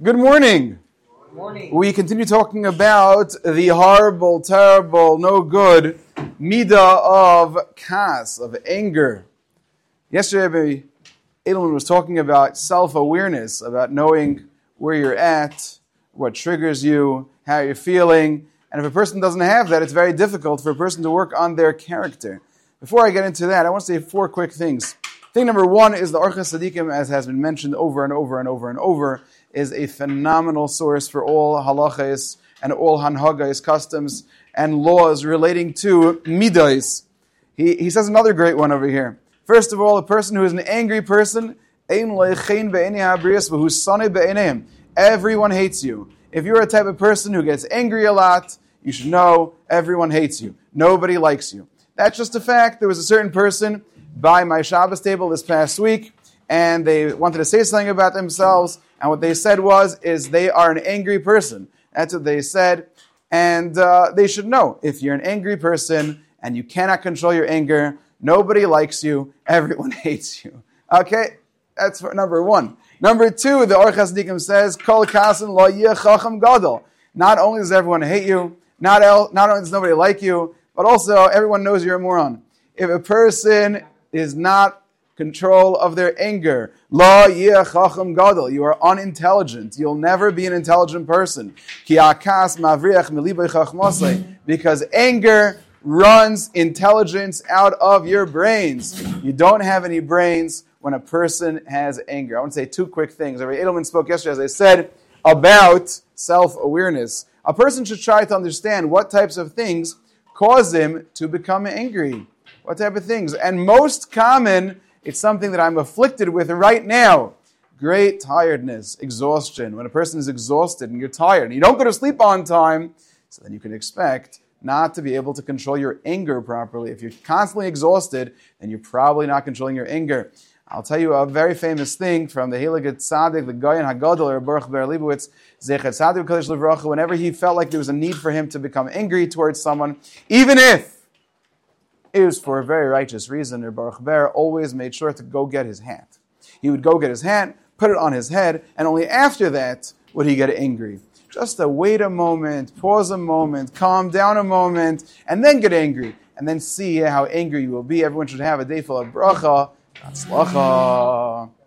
Good morning. Good morning. We continue talking about the horrible, terrible, no good midah of kas, of anger. Yesterday, Edelman was talking about self-awareness, about knowing where you're at, what triggers you, how you're feeling. And if a person doesn't have that, it's very difficult for a person to work on their character. Before I get into that, I want to say 4 quick things. Thing number 1 is the Orchos Tzadikim, as has been mentioned over and over and over and over, is a phenomenal source for all halachas and all hanhagais, customs and laws relating to midas. He says another great one over here. First of all, a person who is an angry person, everyone hates you. If you're a type of person who gets angry a lot, you should know everyone hates you. Nobody likes you. That's just a fact. There was a certain person by my Shabbos table this past week, and they wanted to say something about themselves, and what they said is they are an angry person. That's what they said, and they should know, if you're an angry person and you cannot control your anger, nobody likes you, everyone hates you. Okay? That's for number 1. Number 2, the Orchos Tzadikim says, Kol kasen lo yeh chacham gadol. Not only does everyone hate you, not only does nobody like you, but also everyone knows you're a moron. If a person is not control of their anger, lo yeh chacham gadol, you are unintelligent. You'll never be an intelligent person. Ki akas mavriach milibay chachmasei, because anger runs intelligence out of your brains. You don't have any brains when a person has anger. I want to say 2 quick things. Rabbi Edelman spoke yesterday, as I said, about self-awareness. A person should try to understand what types of things cause him to become angry. What type of things? And most common, it's something that I'm afflicted with right now. Great tiredness, exhaustion. When a person is exhausted and you're tired and you don't go to sleep on time, so then you can expect not to be able to control your anger properly. If you're constantly exhausted, then you're probably not controlling your anger. I'll tell you a very famous thing from the Heilige Tzaddik, the Goyen Hagadol, or Baruch Ber Leibowitz, Zecher Tzaddik Kodesh Livracha, whenever he felt like there was a need for him to become angry towards someone, even if it was for a very righteous reason, or Baruch Ber always made sure to go get his hat. He would go get his hat, put it on his head, and only after that would he get angry. Just to wait a moment, pause a moment, calm down a moment, and then get angry. And then see how angry you will be. Everyone should have a day full of bracha. Hatzlacha.